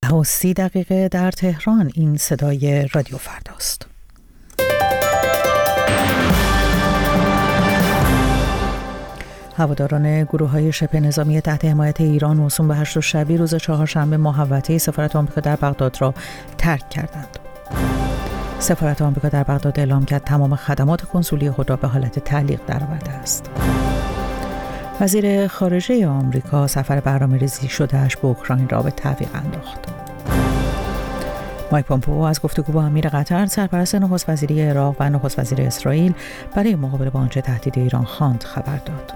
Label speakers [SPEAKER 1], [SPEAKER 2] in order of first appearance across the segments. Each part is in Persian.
[SPEAKER 1] 9:30 در تهران. این صدای رادیو فرداست. هواداران گروه‌های شبه نظامی تحت حمایت ایران موسوم به 8 شبی روز چهارشنبه محوطه سفارت آمریکا در بغداد را ترک کردند. سفارت آمریکا در بغداد اعلام کرد تمام خدمات کنسولی خود را به حالت تعلیق درآورده است. وزیر خارجه آمریکا سفر برنامه‌ریزی شده‌اش به اوکراین را به تعویق انداخت. مایک پومپئو از گفتگو با امیر قطر، سرپرست نخست وزیری عراق و نخست وزیر اسرائیل برای مقابله با آنچه تهدید ایران خواند خبر داد.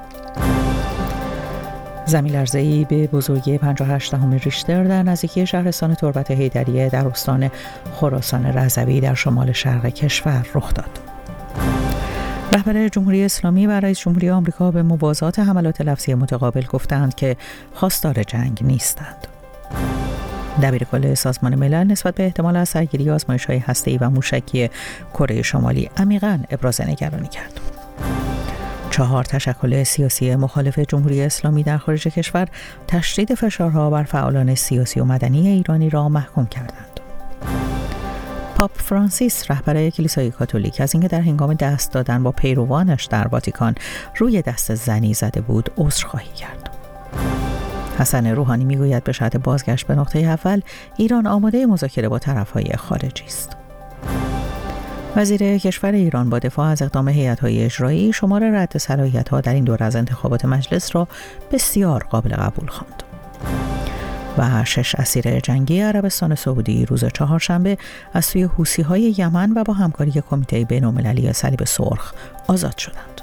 [SPEAKER 1] زمین لرزه‌ای به بزرگی 5.8 ریشتر در نزدیکی شهرستان تربت حیدریه در استان خراسان رضوی در شمال شرق کشور رخ داد. رهبر جمهوری اسلامی و رئیس جمهوری آمریکا به موازات حملات لفظی متقابل گفتند که خواستار جنگ نیستند. دبیرکل سازمان ملل نسبت به احتمال از سرگیری آزمایش‌های هسته‌ای و موشکی کره شمالی عمیقاً ابراز نگرانی کرد. 4 تشکل سیاسی مخالف جمهوری اسلامی در خارج کشور تشدید فشارها بر فعالان سیاسی و مدنی ایرانی را محکوم کردند. پاپ فرانسیس رهبر کلیسای کاتولیک از اینکه در هنگام دست دادن با پیروانش در واتیکان روی دست زنی زده بود عذرخواهی کرد. حسن روحانی میگوید به شرط بازگشت به نقطه اول ایران آماده مذاکره با طرف‌های خارجی است. وزیر کشور ایران با دفاع از اقدام هیئت‌های اجرایی شمار رد صلاحیت‌ها در این دوره از انتخابات مجلس را بسیار قابل قبول خواند. و 6 اسیر جنگی عربستان سعودی روز چهارشنبه از سوی حوثی‌های یمن و با همکاری کمیته بین‌المللی صلیب سرخ آزاد شدند.